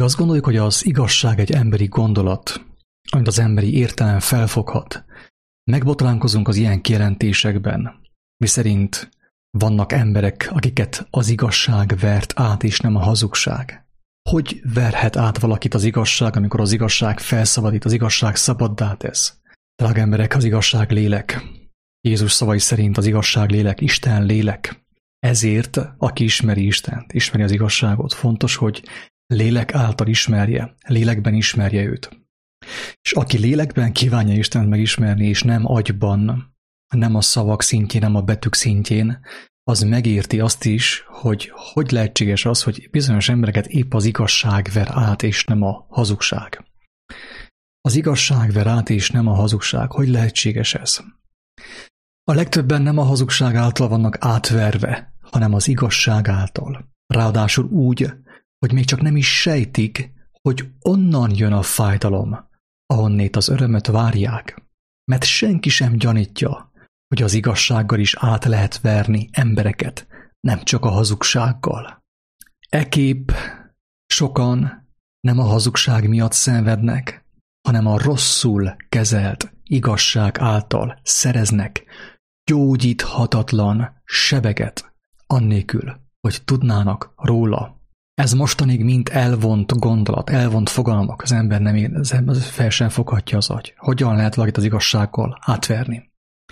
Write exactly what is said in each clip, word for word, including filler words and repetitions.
Amíg azt gondoljuk, hogy az igazság egy emberi gondolat, amit az emberi értelem felfoghat, megbotránkozunk az ilyen kijelentésekben, miszerint vannak emberek, akiket az igazság vert át, és nem a hazugság. Hogy verhet át valakit az igazság, amikor az igazság felszabadít, az igazság szabaddá tesz? Drága emberek, az igazság lélek. Jézus szavai szerint az igazság lélek, Isten lélek. Ezért, aki ismeri Istent, ismeri az igazságot, fontos, hogy lélek által ismerje, lélekben ismerje őt. És aki lélekben kívánja Istent megismerni, és nem agyban, nem a szavak szintjén, nem a betűk szintjén, az megérti azt is, hogy hogy lehetséges az, hogy bizonyos embereket épp az igazság ver át, és nem a hazugság. Az igazság ver át, és nem a hazugság. Hogy lehetséges ez? A legtöbben nem a hazugság által vannak átverve, hanem az igazság által. Ráadásul úgy, hogy még csak nem is sejtik, hogy onnan jön a fájdalom, ahonnét az örömöt várják. Mert senki sem gyanítja, hogy az igazsággal is át lehet verni embereket, nem csak a hazugsággal. Ekképp sokan nem a hazugság miatt szenvednek, hanem a rosszul kezelt igazság által szereznek gyógyíthatatlan sebeket, annélkül, hogy tudnának róla. Ez mostanig mind elvont gondolat, elvont fogalmak, az ember nem ér, az ember fel sem foghatja az agy. Hogyan lehet valakit az igazsággal átverni?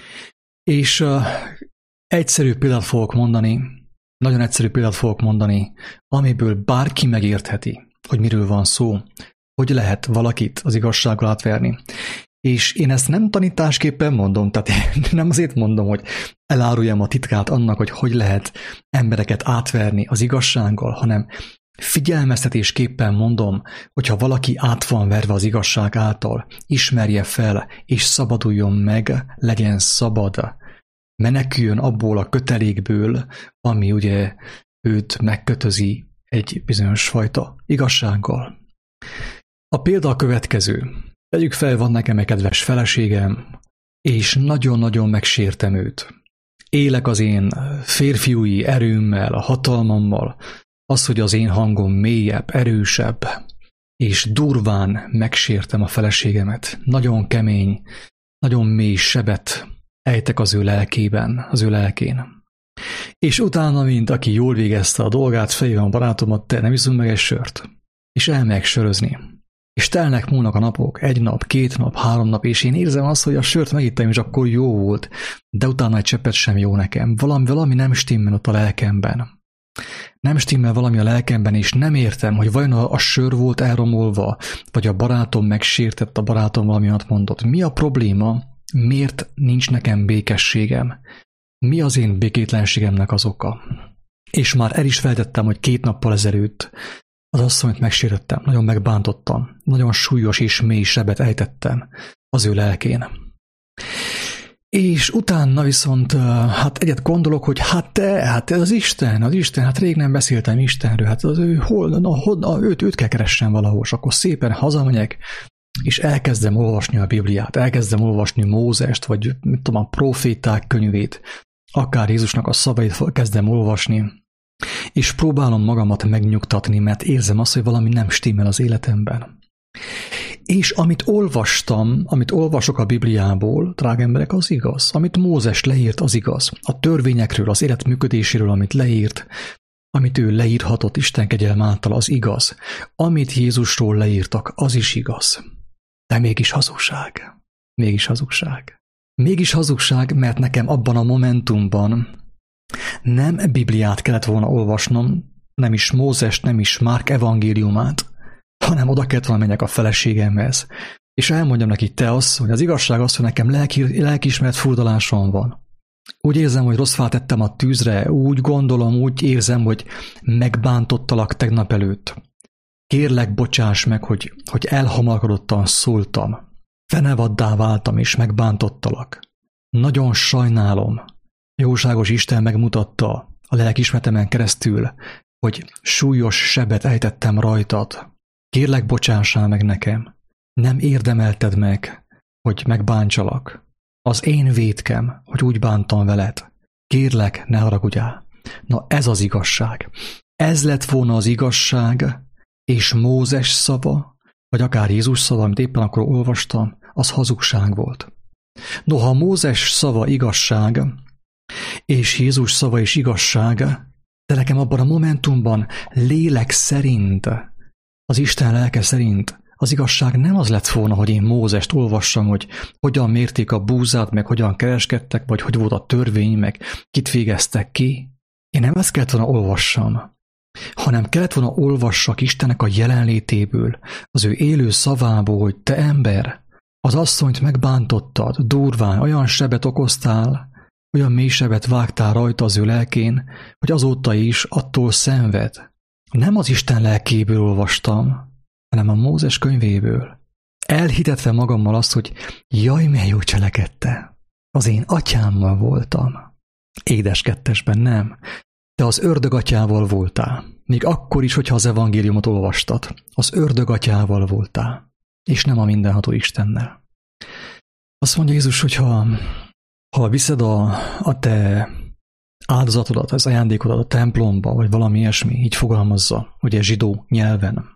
És uh, egyszerű példát fogok mondani, nagyon egyszerű példát fogok mondani, amiből bárki megértheti, hogy miről van szó, hogy lehet valakit az igazsággal átverni. És én ezt nem tanításképpen mondom, tehát nem azért mondom, hogy eláruljam a titkát annak, hogy hogy lehet embereket átverni az igazsággal, hanem figyelmeztetésképpen mondom, hogyha valaki át van verve az igazság által, ismerje fel, és szabaduljon meg, legyen szabad, meneküljön abból a kötelékből, ami ugye őt megkötözi egy bizonyos fajta igazsággal. A példa a következő. Tegyük fel, van nekem egy kedves feleségem, és nagyon-nagyon megsértem őt. Élek az én férfiúi erőmmel, a hatalmammal, az, hogy az én hangom mélyebb, erősebb, és durván megsértem a feleségemet. Nagyon kemény, nagyon mély sebet ejtek az ő lelkében, az ő lelkén. És utána, mint aki jól végezte a dolgát, felhívom a barátomat, te nem iszunk meg egy sört, és elmegyek sörözni. És telnek múlnak a napok, egy nap, két nap, három nap, és én érzem azt, hogy a sört megittem, és akkor jó volt, de utána egy cseppet sem jó nekem. Valami, valami nem stimmel ott a lelkemben. Nem stimmel valami a lelkemben, és nem értem, hogy vajon a, a sör volt elromolva, vagy a barátom megsértett, a barátom valami olyat mondott. Mi a probléma? Miért nincs nekem békességem? Mi az én békétlenségemnek az oka? És már el is feltettem, hogy két nappal ezelőtt az asszonyt megsértettem, nagyon megbántottam, nagyon súlyos és mély sebet ejtettem az ő lelkén. És utána viszont hát egyet gondolok, hogy hát te, hát ez az Isten, az Isten, hát rég nem beszéltem Istenről, hát az ő, hol, na, hol, őt, őt kell keressen valahol, és akkor szépen hazamegyek, és elkezdem olvasni a Bibliát, elkezdem olvasni Mózest, vagy mit tudom, a proféták könyvét, akár Jézusnak a szavait kezdem olvasni, és próbálom magamat megnyugtatni, mert érzem azt, hogy valami nem stimmel az életemben. És amit olvastam, amit olvasok a Bibliából, drága emberek, az igaz. Amit Mózes leírt, az igaz. A törvényekről, az élet működéséről, amit leírt, amit ő leírhatott Isten kegyelme által, az igaz. Amit Jézusról leírtak, az is igaz. De mégis hazugság. Mégis hazugság. Mégis hazugság, mert nekem abban a momentumban nem Bibliát kellett volna olvasnom, nem is Mózest, nem is Márk evangéliumát, hanem oda kellett volna menjek a feleségemhez, és elmondjam neki, te az, hogy az igazság az, hogy nekem lelki, lelkiismeret furdalásom van. Úgy érzem, hogy rossz fát tettem a tűzre, úgy gondolom, úgy érzem, hogy megbántottalak tegnap előtt. Kérlek, bocsáss meg, hogy, hogy elhamarkodottan szóltam. Fenevaddá váltam, és megbántottalak. Nagyon sajnálom. Jóságos Isten megmutatta a lelkiismeretemen keresztül, hogy súlyos sebet ejtettem rajtad. Kérlek, bocsássál meg nekem. Nem érdemelted meg, hogy megbántsalak. Az én vétkem, hogy úgy bántam veled. Kérlek, ne haragudjál. Na ez az igazság. Ez lett volna az igazság, és Mózes szava, vagy akár Jézus szava, amit éppen akkor olvastam, az hazugság volt. Noha Mózes szava igazság, és Jézus szava is igazság, de nekem abban a momentumban lélek szerint, az Isten lelke szerint az igazság nem az lett volna, hogy én Mózest olvassam, hogy hogyan mérték a búzát, meg hogyan kereskedtek, vagy hogy volt a törvény, meg kit végeztek ki. Én nem ezt kellett volna olvassam, hanem kellett volna olvassak Istennek a jelenlétéből, az ő élő szavából, hogy te ember, az asszonyt megbántottad, durván, olyan sebet okoztál, olyan mély sebet vágtál rajta az ő lelkén, hogy azóta is attól szenved. Nem az Isten lelkéből olvastam, hanem a Mózes könyvéből. Elhitetve magammal azt, hogy jaj, milyen jó cselekedte. Az én atyámmal voltam. Édeskettesben nem. Te az ördög atyával voltál. Még akkor is, hogyha az evangéliumot olvastad. Az ördög atyával voltál. És nem a mindenható Istennel. Azt mondja Jézus, hogyha ha viszed a, a te áldozatodat, az ajándékodat a templomba, vagy valami ilyesmi, így fogalmazza, ugye zsidó nyelven,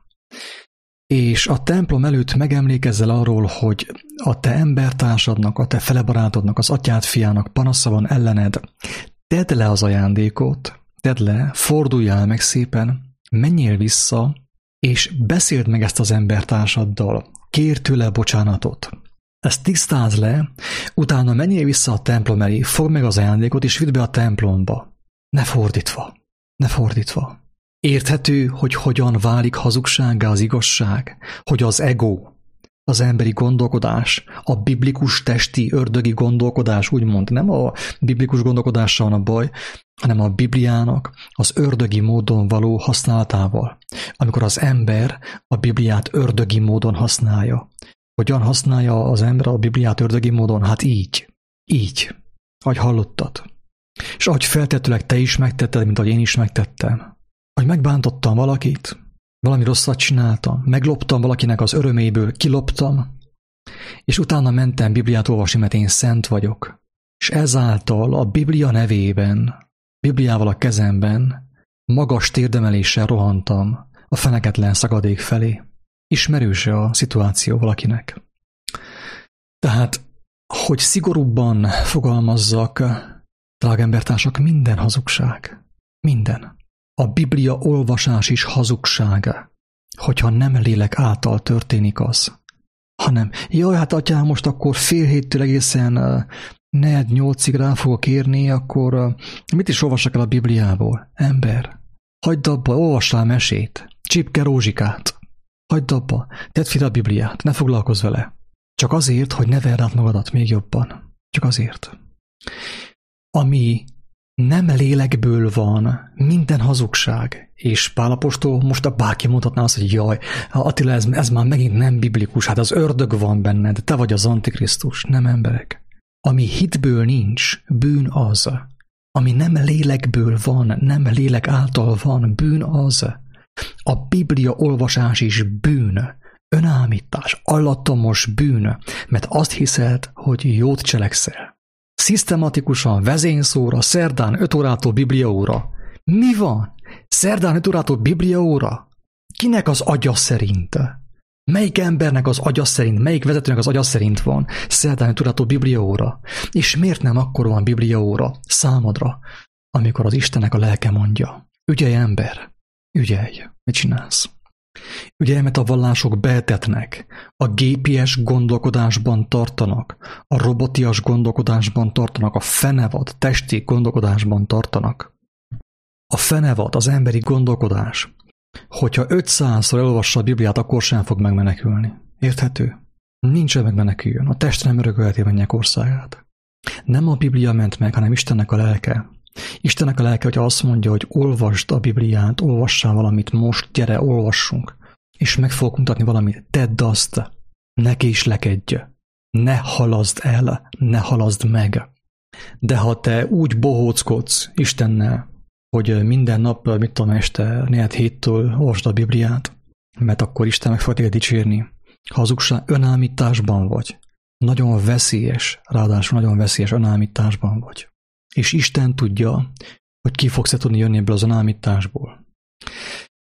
és a templom előtt megemlékezzel arról, hogy a te embertársadnak, a te felebarátodnak, az atyád fiának panasza van ellened, tedd le az ajándékot, tedd le, forduljál meg szépen, menjél vissza, és beszéld meg ezt az embertársaddal, kérj tőle bocsánatot. Ezt tisztáz le, utána menjél vissza a templom elé, fogd meg az ajándékot, és vidd be a templomba. Ne fordítva, ne fordítva. Érthető, hogy hogyan válik hazugsággá az igazság, hogy az ego, az emberi gondolkodás, a biblikus testi ördögi gondolkodás, úgymond, nem a biblikus gondolkodással van a baj, hanem a Bibliának az ördögi módon való használatával. Amikor az ember a Bibliát ördögi módon használja. Hogyan használja az ember a Bibliát ördögi módon? Hát így. Így. Ahogy hallottad. És ahogy feltetőleg te is megtetted, mint ahogy én is megtettem. Hogy megbántottam valakit, valami rosszat csináltam, megloptam valakinek az öröméből, kiloptam, és utána mentem Bibliát olvasni, mert én szent vagyok. És ezáltal a Biblia nevében, Bibliával a kezemben, magas térdemeléssel rohantam a feneketlen szakadék felé. Ismerős a szituáció valakinek. Tehát, hogy szigorúbban fogalmazzak, drága embertársak, minden hazugság. Minden. A Biblia olvasás is hazugsága, hogyha nem lélek által történik az, hanem, jaj, hát atyám, most akkor fél héttől egészen negyed nyolcig rá fogok érni, akkor mit is olvassak el a Bibliából? Ember, hagyd abba, olvassál mesét, csipke rózsikát, hagyd abba, tedd fel a Bibliát, ne foglalkozz vele. Csak azért, hogy ne verd át magadat még jobban. Csak azért. Ami nem lélekből van, minden hazugság. És Pál apostol most a bárki mondhatná azt, hogy jaj, Attila, ez, ez már megint nem biblikus, hát az ördög van benned, te vagy az Antikrisztus, nem emberek. Ami hitből nincs, bűn az. Ami nem lélekből van, nem lélek által van, bűn az. A Biblia olvasás is bűn, önállítás, alattomos bűn, mert azt hiszed, hogy jót cselekszel. Szisztematikusan, vezényszóra, szerdán öt órától Biblia óra. Mi van? Szerdán öt órától Biblia óra? Kinek az agya szerint? Melyik embernek az agya szerint, melyik vezetőnek az agya szerint van szerdán öt órától Biblia óra? És miért nem akkor van Biblia óra számodra, amikor az Istennek a lelke mondja? Ügyelj, ember! Ügyelj! Mit csinálsz? Ügyelj, mert a vallások beetetnek, a gépies gondolkodásban tartanak, a robotias gondolkodásban tartanak, a fenevad, testi gondolkodásban tartanak. A fenevad, az emberi gondolkodás, hogyha ötszázszor elolvassa a Bibliát, akkor sem fog megmenekülni. Érthető? Nincsen megmeneküljön. A test nem örökölheti a mennyek országát. Nem a Biblia ment meg, hanem Istennek a lelke. Istennek a lelke, hogy azt mondja, hogy olvasd a Bibliát, olvassál valamit, most gyere, olvassunk, és meg fogok mutatni valamit, tedd azt, ne késlekedj, ne halaszd el, ne halaszd meg. De ha te úgy bohóckodsz Istennel, hogy minden nap, mit tudom, este négy héttől olvasd a Bibliát, mert akkor Isten meg fog téged dicsérni. Hazugság, önállításban vagy. Nagyon veszélyes, ráadásul nagyon veszélyes önállításban vagy. És Isten tudja, hogy ki fogsz tudni jönni ebből az önállításból.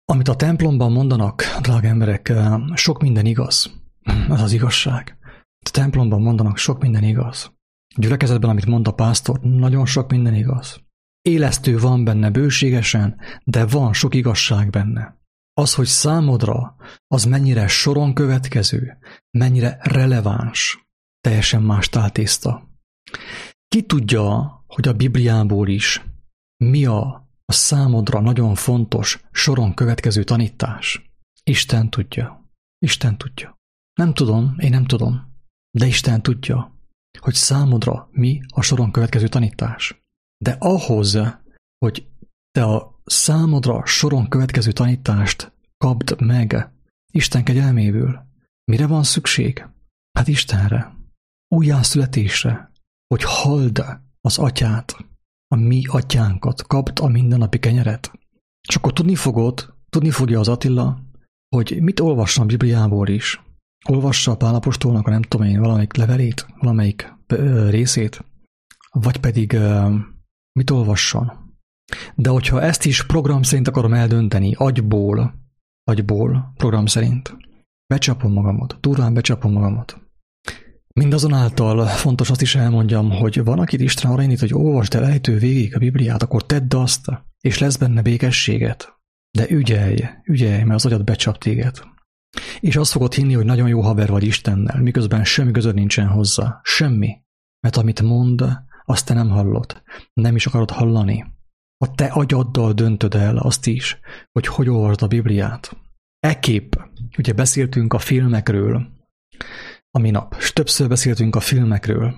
Amit a templomban mondanak, drága emberek, sok minden igaz. Az az igazság. A templomban mondanak, sok minden igaz. A gyülekezetben, amit mond a pásztor, nagyon sok minden igaz. Élesztő van benne bőségesen, de van sok igazság benne. Az, hogy számodra az mennyire soron következő, mennyire releváns, teljesen más táltészta. Ki tudja, hogy a Bibliából is mi a, a számodra nagyon fontos soron következő tanítás? Isten tudja. Isten tudja. Nem tudom, én nem tudom, de Isten tudja, hogy számodra mi a soron következő tanítás. De ahhoz, hogy te a számodra soron következő tanítást kapd meg Isten kegyelméből, mire van szükség? Hát Istenre, újjászületésre, hogy halld az atyát, a mi atyánkat, kapd a mindennapi kenyeret. És akkor tudni fogod, tudni fogja az Attila, hogy mit olvassa a Bibliából is. Olvassa a Pál apostolnak a nem tudom én valamelyik levelét, valamelyik részét, vagy pedig mit olvasson. De hogyha ezt is program szerint akarom eldönteni, agyból, agyból, program szerint, becsapom magamat, durván becsapom magamat. Mindazonáltal fontos azt is elmondjam, hogy van, akit Isten arra indít, hogy olvasd el elejtől végig a Bibliát, akkor tedd azt, és lesz benne békességet. De ügyelj, ügyelj, mert az agyad becsap téged. És azt fogod hinni, hogy nagyon jó haver vagy Istennel, miközben semmi közöd nincsen hozzá. Semmi. Mert amit mond, azt te nem hallod. Nem is akarod hallani. A te agyaddal döntöd el azt is, hogy hogy olvasd a Bibliát. Ekképp, ugye beszéltünk a filmekről a minap, és többször beszéltünk a filmekről,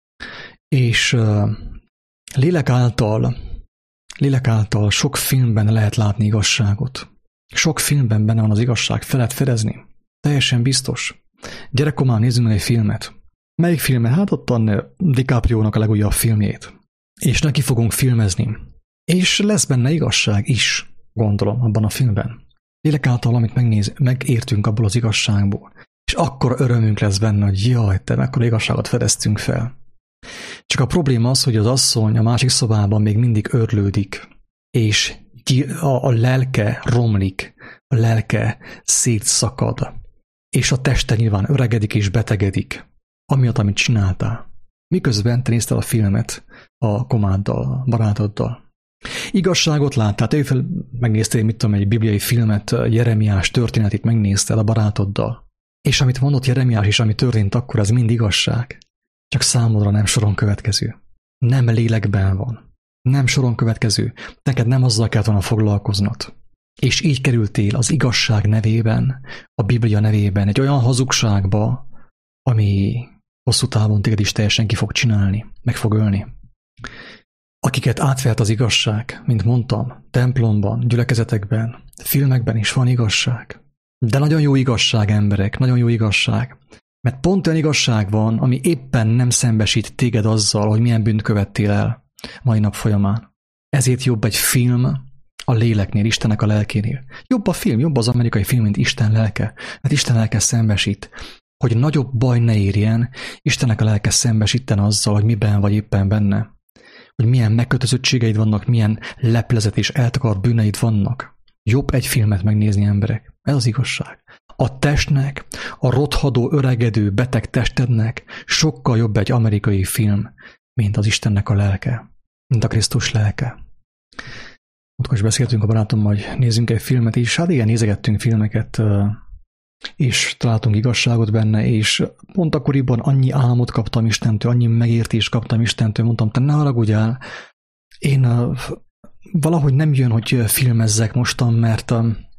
és uh, lélek által, lélek által sok filmben lehet látni igazságot. Sok filmben benne van az igazság, fel lehet fedezni. Teljesen biztos. Gyerekkorán nézzünk meg egy filmet. Melyik filmet? Hát ott van DiCaprio-nak a legújabb filmjét. És neki fogunk filmezni. És lesz benne igazság is, gondolom, abban a filmben. Lélek által, amit megnéz, megértünk abból az igazságból. És akkor örömünk lesz benne, hogy jaj, te mekkora igazságot fedeztünk fel. Csak a probléma az, hogy az asszony a másik szobában még mindig örlődik, és a, a lelke romlik, a lelke szétszakad, és a teste nyilván öregedik és betegedik, amiatt, amit csináltál. Miközben te nézted a filmet a komáddal, a barátoddal. Igazságot láttál, te fel megnéztél, mit tudom, egy bibliai filmet, Jeremiás történetét megnézted a barátoddal. És amit mondott Jeremiás is, ami történt akkor, ez mind igazság. Csak számodra nem soron következő. Nem lélekben van. Nem soron következő. Neked nem azzal kellett volna foglalkoznod. És így kerültél az igazság nevében, a Biblia nevében egy olyan hazugságba, ami hosszú távon téged is teljesen ki fog csinálni, meg fog ölni. Akiket átvert az igazság, mint mondtam, templomban, gyülekezetekben, filmekben is van igazság. De nagyon jó igazság, emberek, nagyon jó igazság. Mert pont olyan igazság van, ami éppen nem szembesít téged azzal, hogy milyen bűnt követtél el mai nap folyamán. Ezért jobb egy film a léleknél, Istennek a lelkénél. Jobb a film, jobb az amerikai film, mint Isten lelke. Mert Isten lelke szembesít. Hogy nagyobb baj ne érjen, Istennek a lelke szembesíten azzal, hogy miben vagy éppen benne. Hogy milyen megkötözöttségeid vannak, milyen leplezet és eltakart bűneid vannak. Jobb egy filmet megnézni, emberek. Ez az igazság. A testnek, a rothadó, öregedő, beteg testednek sokkal jobb egy amerikai film, mint az Istennek a lelke, mint a Krisztus lelke. Ott is beszéltünk a barátommal, hogy nézzünk egy filmet, és hát igen, nézegettünk filmeket, és találtunk igazságot benne, és pont akkoriban annyi álmot kaptam Istentől, annyi megértést kaptam Istentől, mondtam, te ne haragudjál, én valahogy nem jön, hogy filmezzek mostan, mert,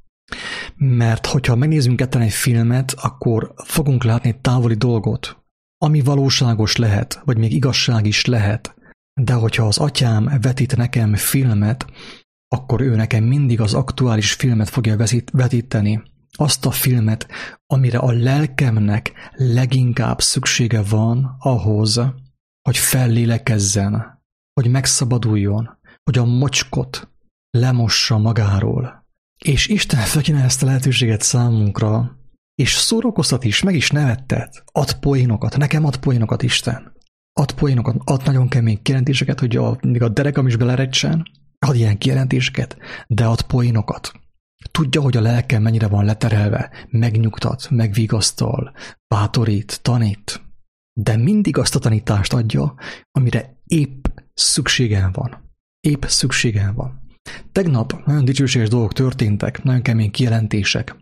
mert hogyha megnézzünk ketten egy filmet, akkor fogunk látni egy távoli dolgot, ami valóságos lehet, vagy még igazság is lehet, de hogyha az atyám vetít nekem filmet, akkor ő nekem mindig az aktuális filmet fogja vetíteni, azt a filmet, amire a lelkemnek leginkább szüksége van ahhoz, hogy fellélekezzen, hogy megszabaduljon, hogy a mocskot lemossa magáról. És Isten felkínálja ezt a lehetőséget számunkra, és szórakoztat is, meg is nevettet. Ad poénokat, nekem ad poénokat Isten. Ad poénokat, ad nagyon kemény kijelentéseket, hogy a, még a derekam is belerecsen, ad ilyen kijelentéseket, de ad poénokat. Tudja, hogy a lelkem mennyire van leterelve, megnyugtat, megvigasztal, bátorít, tanít, de mindig azt a tanítást adja, amire épp szükségem van. Épp szükségem van. Tegnap nagyon dicsőséges dolgok történtek, nagyon kemény kijelentések,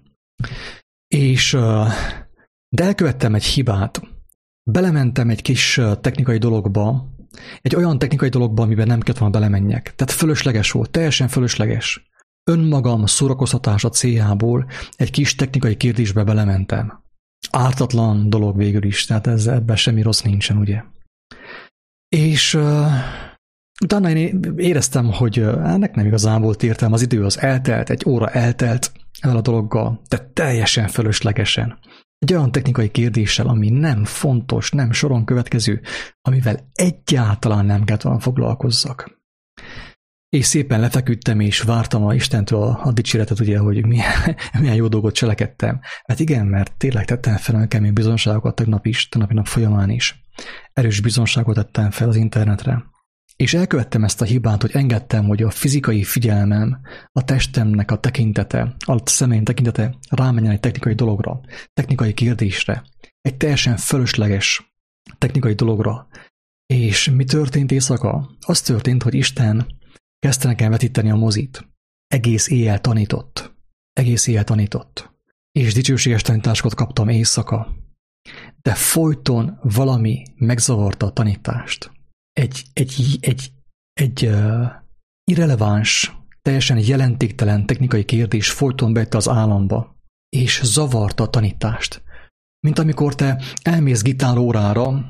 és de elkövettem egy hibát. Belementem egy kis technikai dologba, egy olyan technikai dologba, amiben nem kellett volna belemenjek. Tehát fölösleges volt, teljesen fölösleges. Önmagam szórakoztatása céljából egy kis technikai kérdésbe belementem. Ártatlan dolog végül is, tehát ez, ebben semmi rossz nincsen, ugye. És uh, utána én éreztem, hogy uh, ennek nem igazán volt értelme, az idő az eltelt, egy óra eltelt el a dologgal, de teljesen fölöslegesen. Egy olyan technikai kérdéssel, ami nem fontos, nem soron következő, amivel egyáltalán nem kellett volna foglalkozzak. És szépen lefeküdtem, és vártam a Istentől a, a dicséretet, ugye, hogy milyen, milyen jó dolgot cselekedtem. Hát igen, mert tényleg tettem fel olyan kemény bizonságokat tegnap is, tegnapi nap folyamán is. Erős bizonságot tettem fel az internetre. És elkövettem ezt a hibát, hogy engedtem, hogy a fizikai figyelmem, a testemnek a tekintete, a személyem tekintete rámenjen egy technikai dologra, technikai kérdésre, egy teljesen fölösleges technikai dologra. És mi történt éjszaka? Az történt, hogy Isten kezdte nekem vetíteni a mozit. Egész éjjel tanított. Egész éjjel tanított. És dicsőséges tanításokat kaptam éjszaka. De folyton valami megzavarta a tanítást. Egy, egy, egy, egy uh, irreleváns, teljesen jelentéktelen technikai kérdés folyton bejött az államba, és zavarta a tanítást. Mint amikor te elmész gitárórára,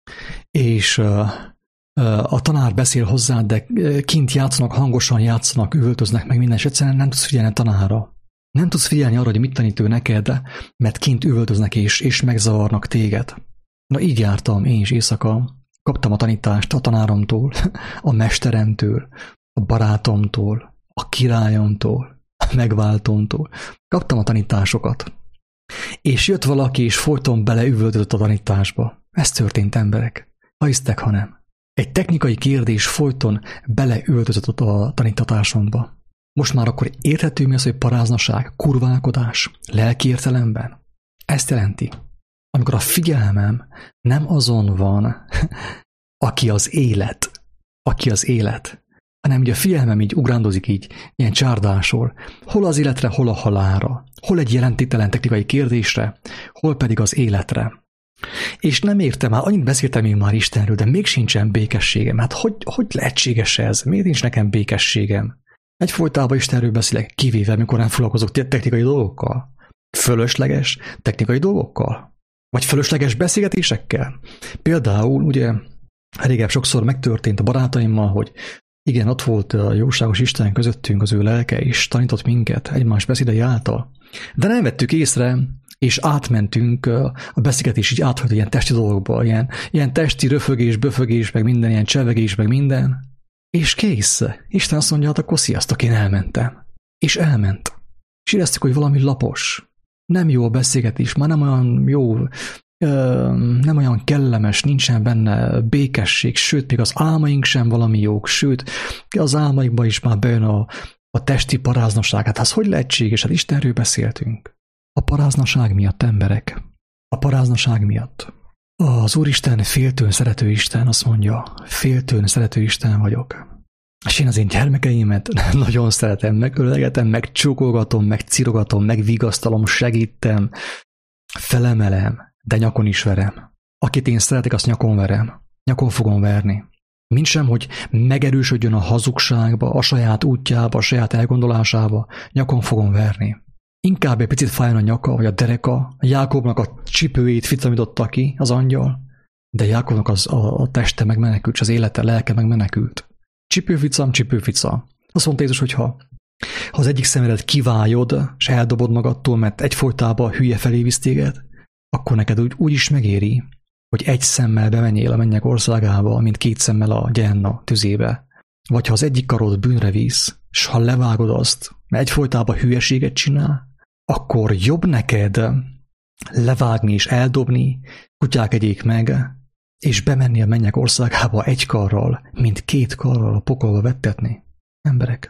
és uh, uh, a tanár beszél hozzád, de kint játszanak, hangosan játszanak, üvöltöznek meg minden, és egyszerűen nem tudsz figyelni a tanárra. Nem tudsz figyelni arra, hogy mit tanít ő neked, mert kint üvöltöznek és, és megzavarnak téged. Na így jártam én is éjszaka. Kaptam a tanítást a tanáromtól, a mesteremtől, a barátomtól, a királyomtól, a megváltómtól. Kaptam a tanításokat. És jött valaki, és folyton beleüvöltözött a tanításba. Ez történt, emberek. Ha hisztek, ha nem. Egy technikai kérdés folyton beleüvöltözött a tanítatásomba. Most már akkor érthető mi az, hogy paráznaság, kurválkodás, lelki értelemben? Ezt jelenti. Amikor a figyelmem nem azon van, aki az élet, aki az élet, hanem ugye a figyelmem így ugrándozik így, ilyen csárdásol, hol az életre, hol a halálra, hol egy jelentéktelen technikai kérdésre, hol pedig az életre. És nem értem, már annyit beszéltem én már Istenről, de még sincsen békességem. Hát hogy, hogy lehetséges ez? Miért nincs nekem békességem? Egyfolytában Istenről beszélek, kivéve, amikor nem foglalkozok technikai dolgokkal. Fölösleges technikai dolgokkal. Vagy fölösleges beszélgetésekkel. Például, ugye, régebb sokszor megtörtént a barátaimmal, hogy igen, ott volt a jóságos Isten közöttünk, az ő lelke, és tanított minket egymás beszédei által. De nem vettük észre, és átmentünk a beszélgetés, így áthagyott ilyen testi dolgokba, ilyen, ilyen testi röfögés, böfögés, meg minden, ilyen csevegés, meg minden. És kész. Isten azt mondja, hát akkor sziasztok, én elmentem. És elment. És éreztük, hogy valami lapos. Nem jó a beszélgetés, már nem olyan jó, nem olyan kellemes, nincsen benne békesség, sőt, még az álmaink sem valami jók, sőt, az álmaikban is már bejön a, a testi paráznaság. Hát az hogy lehetséges? Hát Istenről beszéltünk. A paráznaság miatt, emberek. A paráznaság miatt. Az Úristen féltőn szerető Isten, azt mondja, féltőn szerető Isten vagyok. És én az én gyermekeimet nagyon szeretem, megölegetem, megcsókolgatom, megcirogatom, megvigasztalom, segítem, felemelem, de nyakon is verem. Akit én szeretek, azt nyakon verem. Nyakon fogom verni. Mintsem, hogy megerősödjön a hazugságba, a saját útjába, a saját elgondolásába, nyakon fogom verni. Inkább egy picit fájjon a nyaka, vagy a dereka, Jákobnak a csipőjét ficamította ki az angyal, de Jákobnak az, a, a teste megmenekült, és az élete, lelke megmenekült. Csipőficam, csipőfica. Azt mondta Jézus, hogy ha, ha az egyik szemedet kiváljod, és eldobod magadtól, mert egyfolytában hülye felé visz téged, akkor neked úgy, úgy is megéri, hogy egy szemmel bemenjél a mennyek országába, mint két szemmel a Gehenna tüzébe. Vagy ha az egyik karod bűnre visz, és ha levágod azt, mert egyfolytában hülyeséget csinál, akkor jobb neked levágni és eldobni, kutyák egyék meg, és bemenni a mennyek országába egy karral, mint két karral a pokolba vettetni. Emberek,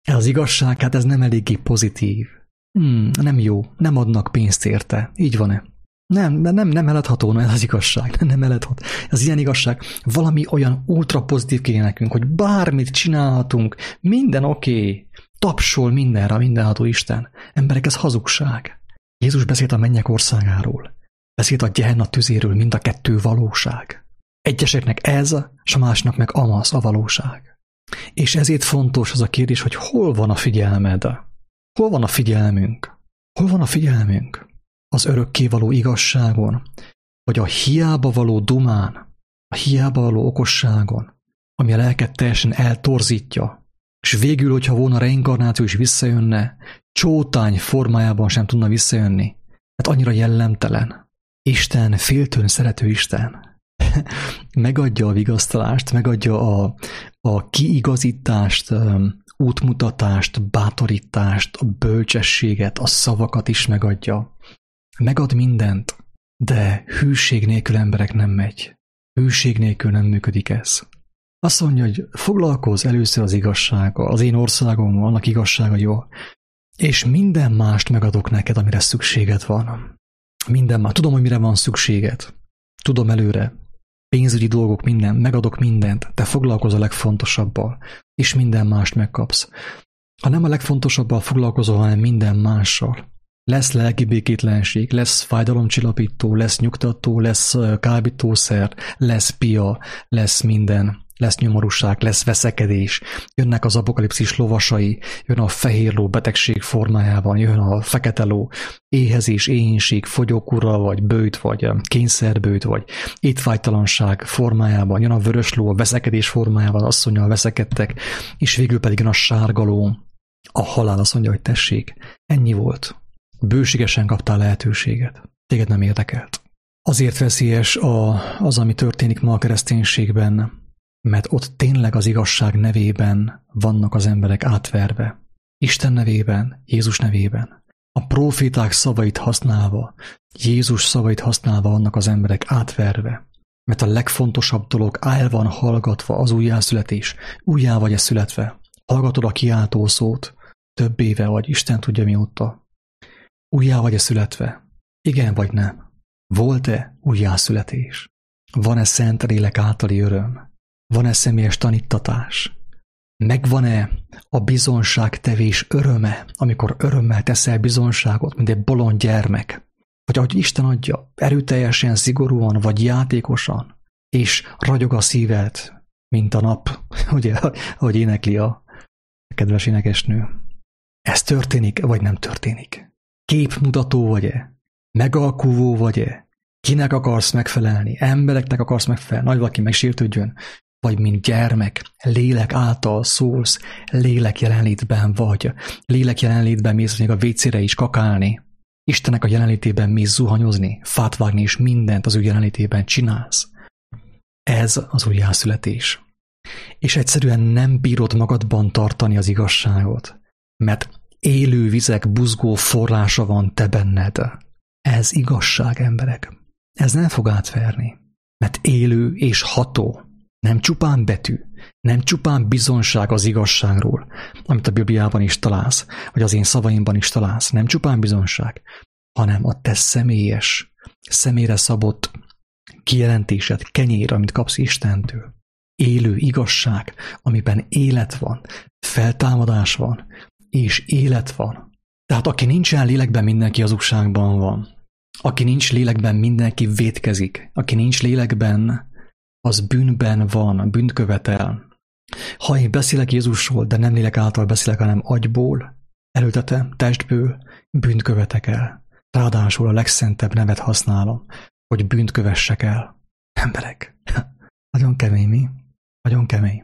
Ez az igazság, hát ez nem eléggé pozitív. Hmm, nem jó, nem adnak pénzt érte. Így van-e? Nem, nem, nem eladható, ez az igazság, nem eladható. Az ilyen igazság, valami olyan ultra pozitív kéne nekünk, hogy bármit csinálhatunk, minden oké, okay, tapsol mindenre, mindenható Isten. Emberek, ez hazugság. Jézus beszélt a mennyek országáról, beszélt a Gehenna tüzéről, mind a kettő valóság. Egyeseknek ez, és a másnak meg amaz a valóság. És ezért fontos az a kérdés, hogy hol van a figyelmed? Hol van a figyelmünk? Hol van a figyelmünk? Az örökkévaló igazságon, vagy a hiába való dumán, a hiába való okosságon, ami a lelket teljesen eltorzítja, és végül, hogyha volna reinkarnáció is visszajönne, csótány formájában sem tudna visszajönni, mert annyira jellemtelen. Isten, féltőn szerető Isten, megadja a vigasztalást, megadja a, a kiigazítást, útmutatást, bátorítást, a bölcsességet, a szavakat is megadja. Megad mindent, de hűség nélkül emberek nem megy. Hűség nélkül nem működik ez. Azt mondja, hogy foglalkozz először az igazsággal, az én országom, annak igazsága jó, és minden mást megadok neked, amire szükséged van. Minden más. Tudom, hogy mire van szükséged. Tudom előre. Pénzügyi dolgok, minden. Megadok mindent. Te foglalkozz a legfontosabbal, és minden mást megkapsz. Ha nem a legfontosabbal foglalkozol, hanem minden mással, lesz lelki békétlenség, lesz fájdalomcsillapító, lesz nyugtató, lesz kábítószer, lesz pia, lesz minden, lesz nyomorúság, lesz veszekedés, jönnek az apokalipszis lovasai, jön a fehér ló betegség formájában, jön a fekete ló, éhezés, éhínség, fogyókúra, vagy bőjt, vagy kényszerbőjt, vagy étvágytalanság formájában, jön a vörös ló, a veszekedés formájában, asszonnyal veszekedtek, és végül pedig jön a sárga ló, a halál, azt mondja, hogy tessék, ennyi volt. Bőségesen kaptál lehetőséget. Téged nem érdekelt. Azért veszélyes a, az, ami történik ma a kereszténységben, mert ott tényleg az igazság nevében vannak az emberek átverve. Isten nevében, Jézus nevében. A próféták szavait használva, Jézus szavait használva vannak az emberek átverve. Mert a legfontosabb dolog el van hallgatva az újjászületés. Újjá vagy-e születve. Hallgatod a kiáltó szót, több éve vagy, Isten tudja mióta. Újjá vagy-e születve? Igen vagy nem? Volt-e újjászületés? Van-e szent lélek általi öröm? Van-e személyes taníttatás? Megvan-e a bizonságtevés öröme, amikor örömmel teszel bizonságot, mint egy bolond gyermek? Vagy ahogy Isten adja, erőteljesen, szigorúan, vagy játékosan, és ragyog a szíved, mint a nap, ugye, ahogy énekli a kedves énekesnő. Ez történik, vagy nem történik? Képmutató vagy-e? Megalkuvó vagy-e? Kinek akarsz megfelelni? Embereknek akarsz megfelelni? Nagy valaki megsértődjön? Vagy mint gyermek, lélek által szólsz, lélek jelenlétben vagy. Lélek jelenlétben mész még a vécére is kakálni. Istennek a jelenlétében mész zuhanyozni, fát vágni, és mindent az ő jelenlétében csinálsz. Ez az újjászületés. És egyszerűen nem bírod magadban tartani az igazságot, mert élő vizek buzgó forrása van te benned. Ez igazság, emberek. Ez nem fog átverni, mert élő és ható. Nem csupán betű, nem csupán bizonság az igazságról, amit a Bibliában is találsz, vagy az én szavaimban is találsz. Nem csupán bizonság, hanem a te személyes, személyre szabott kijelentésed, kenyér, amit kapsz Istentől. Élő igazság, amiben élet van, feltámadás van, és élet van. Tehát aki nincsen lélekben, mindenki hazugságban van. Aki nincs lélekben, mindenki vétkezik. Aki nincs lélekben, az bűnben van, bűnt követel. Ha én beszélek Jézusról, de nem lélek által beszélek, hanem agyból, előtetem, testből, bűnt követek el. Ráadásul a legszentebb nevet használom, hogy bűnt kövessek el. Emberek, nagyon kemény mi? Nagyon kemény.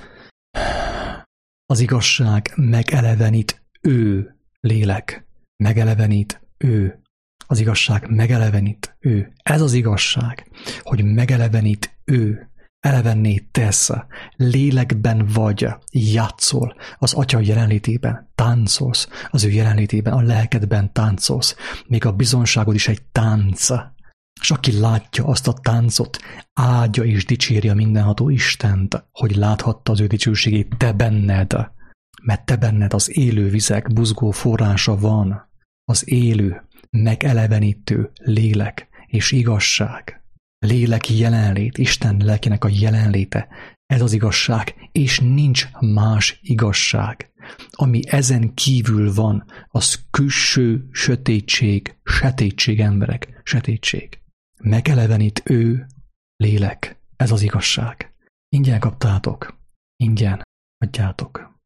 Az igazság megelevenít ő, lélek. Megelevenít ő. Az igazság megelevenít ő. Ez az igazság, hogy megelevenít ő. Elevenné tesz. Lélekben vagy, játszol az Atya jelenlétében, táncolsz az ő jelenlétében, a lelkedben táncolsz. Még a bizonságod is egy tánc. És aki látja azt a táncot, áldja és dicséri a mindenható Istent, hogy láthatta az ő dicsőségét te benned. mert te benned az élő vizek buzgó forrása van, az élő, megelevenítő lélek és igazság. Lélek jelenlét, Isten lelkének a jelenléte, ez az igazság, és nincs más igazság. Ami ezen kívül van, az külső sötétség, sötétség emberek, sötétség. Megelevenít ő, lélek, ez az igazság. Ingyen kaptátok, ingyen adjátok.